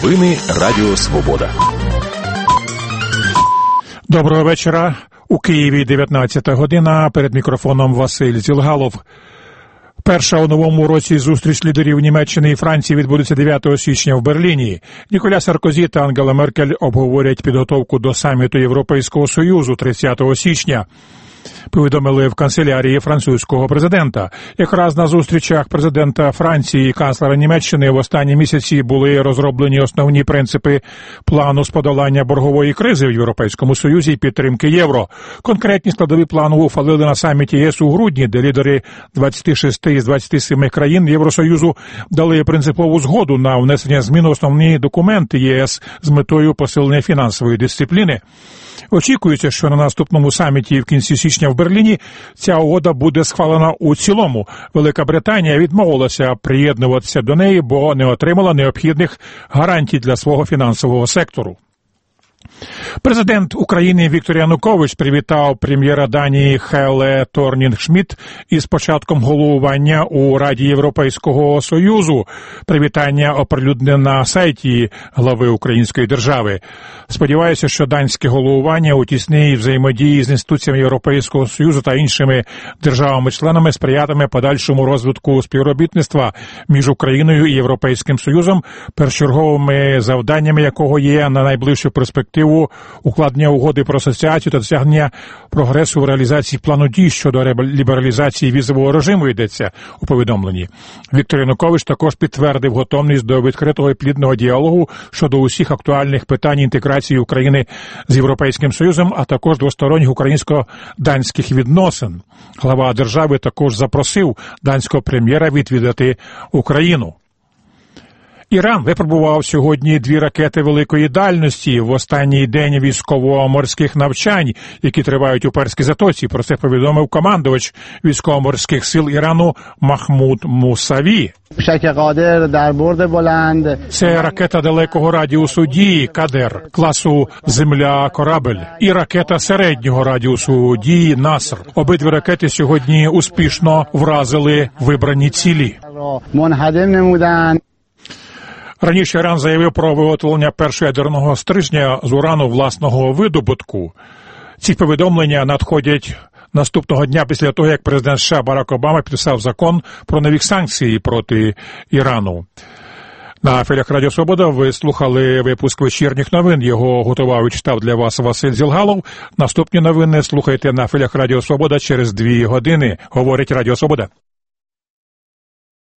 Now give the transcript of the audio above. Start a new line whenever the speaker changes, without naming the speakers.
Новини Радіо Свобода.
Доброго вечора. У Києві 19 година. Перед мікрофоном Василь Зілгалов. Перша у новому році зустріч лідерів Німеччини і Франції відбудеться 9 січня в Берліні. Ніколя Саркозі та Ангела Меркель обговорять підготовку до саміту Європейського Союзу 30 січня. Повідомили в канцелярії французького президента. Якраз на зустрічах президента Франції і канцлера Німеччини в останні місяці були розроблені основні принципи плану з подолання боргової кризи в Європейському Союзі і підтримки євро. Конкретні складові плану ухвалили на саміті ЄС у грудні, де лідери 26 із 27 країн Євросоюзу дали принципову згоду на внесення змін у основні документи єС з метою посилення фінансової дисципліни. Очікується, що на наступному саміті в кінці січня в Берліні ця угода буде схвалена у цілому. Велика Британія відмовилася приєднуватися до неї, бо не отримала необхідних гарантій для свого фінансового сектору. Президент України Віктор Янукович привітав прем'єра Данії Хеле Торнінг-Шмідт із початком головування у Раді Європейського Союзу. Привітання оприлюднене на сайті глави Української держави. Сподіваюся, що данське головування у тісній взаємодії з інституціями Європейського Союзу та іншими державами-членами сприятиме подальшому розвитку співробітництва між Україною і Європейським Союзом, першочерговими завданнями якого є на найближчу перспективу укладення угоди про асоціацію та досягнення прогресу в реалізації плану дій щодо лібералізації візового режиму, йдеться у повідомленні. Віктор Янукович також підтвердив готовність до відкритого і плідного діалогу щодо усіх актуальних питань інтеграції України з Європейським Союзом, а також двосторонніх українсько-данських відносин. Глава держави також запросив данського прем'єра відвідати Україну. Іран випробував сьогодні 2 ракети великої дальності в останній день військово-морських навчань, які тривають у Перській затоці. Про це повідомив командувач військово-морських сил Ірану Махмуд Мусаві. Це ракета далекого радіусу дії «Кадер» класу «Земля-корабель» і ракета середнього радіусу дії «Наср». Обидві ракети сьогодні успішно вразили вибрані цілі. Раніше Іран заявив про виготовлення першого ядерного стрижня з урану власного видобутку. Ці повідомлення надходять наступного дня після того, як президент США Барак Обама підписав закон про нові санкції проти Ірану. На хвилях Радіо Свобода ви слухали випуск вечірніх новин. Його готував і читав для вас Василь Зілгалов. Наступні новини слухайте на хвилях Радіо Свобода через 2 години. Говорить Радіо Свобода.